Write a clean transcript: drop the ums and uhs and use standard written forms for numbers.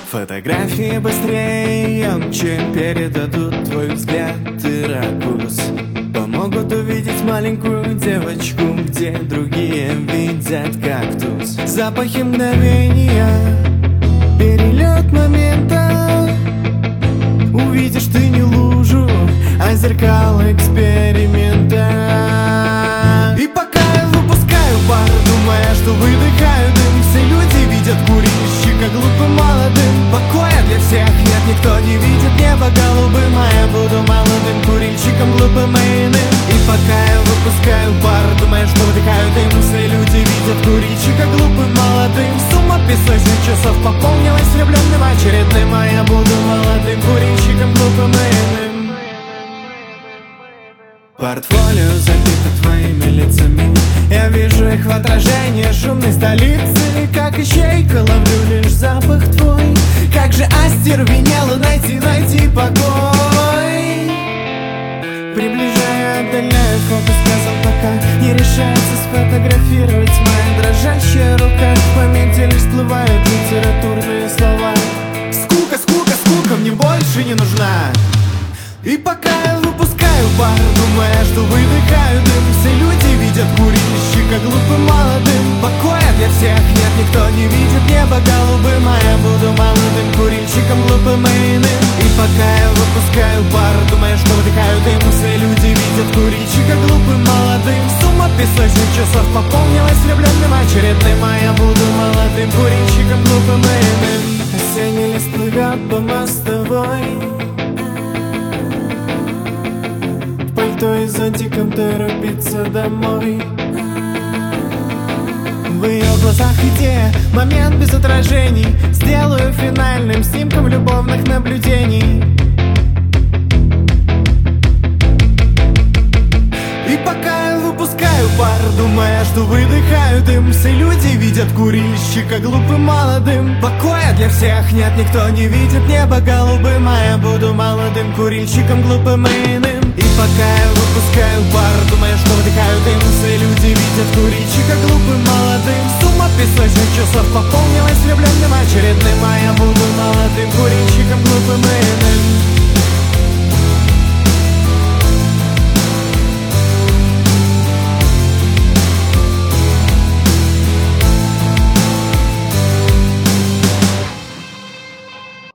Фотографии быстрее, емче передадут твой взгляд и ракурс. Помогут увидеть маленькую девочку, где другие видят кактус. Запахи мгновения, перелет момента. Увидишь ты не лужу, а зеркало эксперимента. И пока я выпускаю пар, думая, что выдыхаю дым, все люди видят курильщика глупым молодым. Покоя для всех нет, никто не видит небо голубым, а я буду молодым курильщиком глупым и иным. И пока я выпускаю пар, думая, что выдыхаю дым, все люди видят курильщика глупым молодым. Сумма песочных часов пополнилась влюбленным очередным, а я буду молодым курильщиком глупым и иным. Портфолио забито твоими лицами, я вижу их в отражении шумной столицы. Как ищейка ловлю лишь запах твой. Как же остервенело найти покой. Приближая, отдаляя фото, сказал пока. Не решается сфотографировать моя дрожащая рука. В памяти лишь всплывают литературные слова. Скука, скука, скука мне больше не нужна. И пока я выпускаю пар, думая, что выдыхаю дым, все люди видят курильщика глупым молодым. Покоя для всех нет, никто не видит небо голубым, а я буду молодым курильщиком глупым и иным. И пока я выпускаю пар, думая, что выдыхаю дым, все люди видят курильщика глупым молодым. Сумма песочных часов пополнилась влюбленным очередным, а я буду молодым курильщиком глупым и иным. Осенний лист плывет по мостовой, пальто и зонтиком торопится домой. В ее глазах идея, момент без отражений. Сделаю финальным снимком любовных наблюдений. И пока я выпускаю пар, думая, что выдыхаю дым, все люди видят курильщика глупым молодым. Покоя для всех нет, никто не видит небо голубым, а я буду молодым курильщиком глупым и иным. И пока я выпускаю пар, думая, что выдыхаю дым, все люди видят курильщика глупым молодым. Сумма песочных часов пополнилась влюбленным очередным, а я буду молодым курильщиком глупым и иным.